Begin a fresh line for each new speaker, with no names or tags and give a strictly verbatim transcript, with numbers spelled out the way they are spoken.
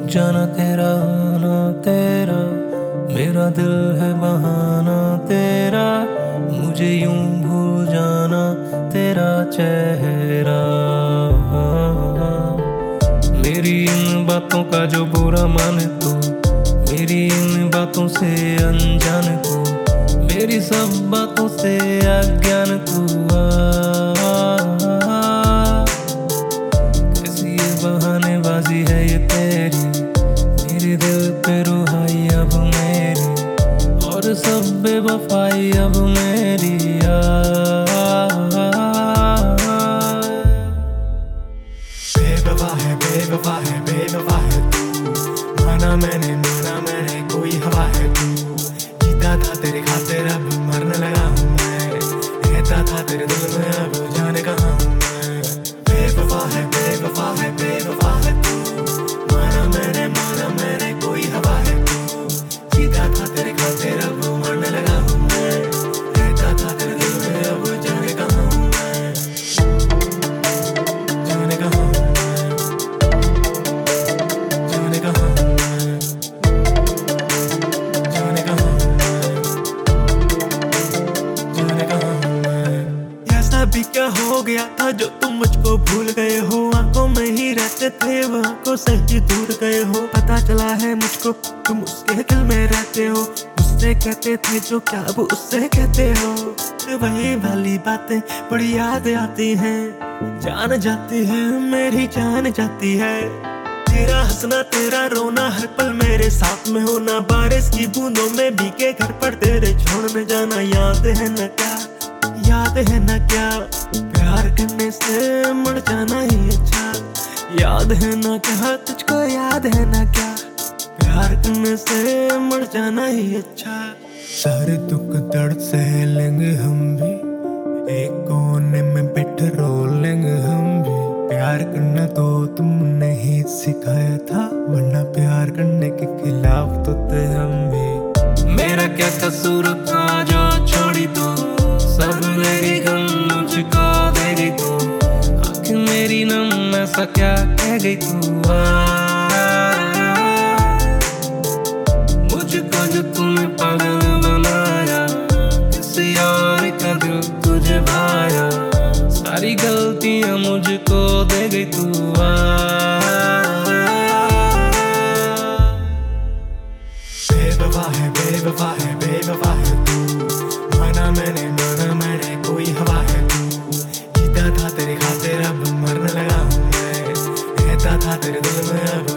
जाना तेरा ना तेरा, मेरा दिल है बहाना तेरा, मुझे यूं भूल जाना तेरा चेहरा। मेरी इन बातों का जो बुरा माने तो, मेरी इन बातों से अनजान तू, मेरी सब बातों से अज्ञान तू। कैसी ये बहानेबाजी है ये तेरी, मेरे दिल पे रुहाई अब मेरी, और सब बेवफाई अब मेरी।
बेवफा है बेवफा है बेवफा है तू, माना मैंने माना मैंने कोई हवा है तू। जीता था तेरे खातिर अब मरने लगा हूँ मैं, रहता था तेरे दिल में अब जाने कहाँ हूँ मैं। बेवफा है बेवफा है बेवफा है तू, माना मैंने माना मैंने कोई हवा है तू। जीता था तेरे खातिर अब मरने लगा हूँ मैं, रहता था तेरे दिल में अब जाने कहाँ हूँ मैं, जाने कहाँ हूँ मैं, जाने कहाँ हूँ मैं, जाने कहाँ हूँ मैं, जाने कहाँ हूँ मैं। ऐसा भी क्या हो गया था जो तुम मुझको भूल गए हो, आंखों में ही रहते थे वो आंखों से ही दूर गए हो। पता चला है मुझको तुम उसके दिल में रहते हो, उससे कहते थे जो क्या अब उससे कहते हो। वही वाली बातें बड़ी याद आती हैं, जान जाती है मेरी जान जाती है। तेरा हंसना तेरा रोना हर पल मेरे साथ में होना, बारिश की बूंदों में भीगे घर पर तेरे छोड़ में जाना। याद है न क्या याद है न क्या, प्यार करने से मर जाना ही अच्छा। याद है न क्या तुझको याद है न क्या, प्यार करने से मर जाना ही अच्छा। सारे दुख दर्द सह लेंगे हम भी, एक कोने में बैठ रो लेंगे हम भी। प्यार करना तो तुमने ही सिखाया था, वरना प्यार करने के खिलाफ तो थे हम भी।
मेरा क्या कसूर था जो छोड़ी तू, सब मेरी गम मुझको दे गई तू। आँखें मेरी नम ऐसा क्या कह गई तू। मुझको जो तूने पागल बनाया, किसी और का दिल तुझे भाया। सारी गलतियां मुझको दे गई तू।
बेवफा है बेवफा है बेवफा है तू, माना मैंने माना मैंने कोई हवा है तू। जीता था तेरे खातिर अब मरने लगा हूँ मैं, रहता था तेरे दिल में अब